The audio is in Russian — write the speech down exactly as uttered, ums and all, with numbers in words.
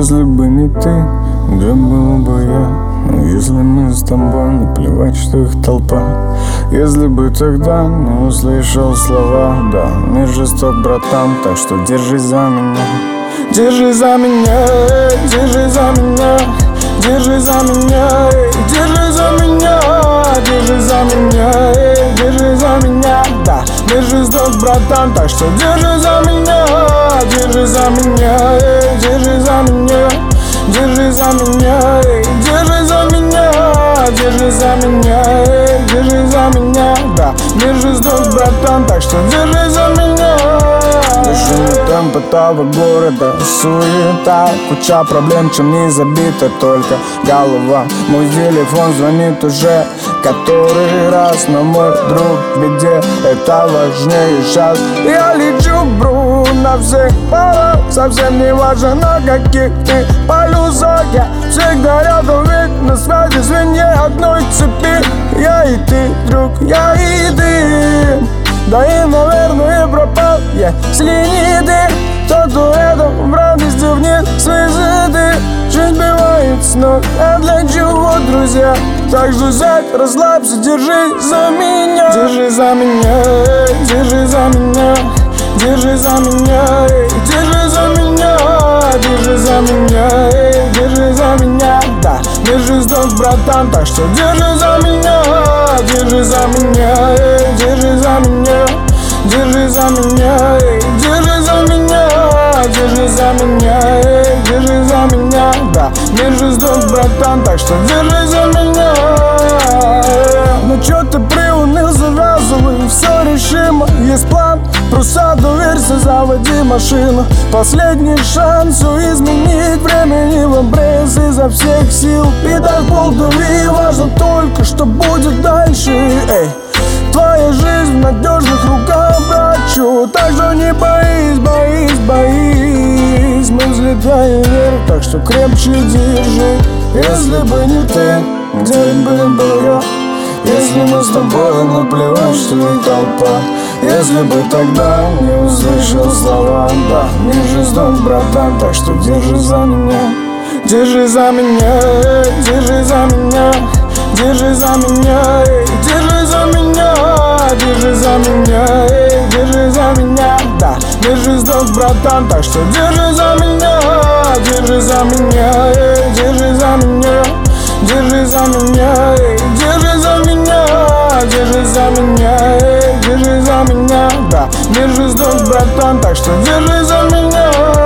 Если бы не ты, где был бы я? Ну, если мы с тобой, наплевать, что их толпа. Если бы тогда не услышал слова, да, мир жесток, братан, так что держись за меня. Держись за меня, держись за меня, держись за меня, держись за меня, держись за меня, держись за меня, да, мир жесток, братан, так что держись за меня, держись за меня, держись за меня, держись за меня, держись за меня, держись за меня, держись за меня, да, мир жесток, братан, так что держись за меня. Бешеный темп этого города, суета, куча проблем, чем не забита только голова. Мой телефон звонит уже который раз, но мой друг в беде, это важнее сейчас. Я лечу, бру, на всех парах, совсем не важно на каких ты полюсах. Я всегда рядом, ведь на связи звенья одной цепи. Я и ты, друг, я и ты. Да и, наверное, пропал я, если не ты. То дуэтом в радости вниз связаны. Жизнь бывает снова, а для чего, друзья? Так что сядь, расслабься, держись за меня. Держись за меня, держись за меня, держись за меня, держись за меня, держись за меня, держись за меня, да, держись, дом, братан, так что держись за меня, держись за меня, держись за меня, держись за меня, держись за меня, держись за меня, держись за меня, да, держись, дом, братан, так что держись за меня. Ну чё ты приуныл, завязывай, все решимо. Есть план, просто доверься, заводи машину. Последний шанс все изменить, времени в обрез изо всех сил. И так полдури, важно только, что будет дальше. Эй, твоя жизнь в надежных руках, братчу. Так что не боись, боись, боись. Мы взлетаем вверх, так что крепче держи. Если бы не ты, где бы был я? Если мы с тобой, наплевать, что и толпа. Если бы тогда не услышал слова, да, мир жесток, братан, так что держи за меня. Держи за меня, держи за меня, держи за меня, держи за меня, держи за меня, держи за меня, да, мир жесток, братан, так что держи за меня, держи за меня, держи за меня, держи за меня, держи за меня, держи за меня, держи за меня, да, мир жесток, братан, так что держи за меня.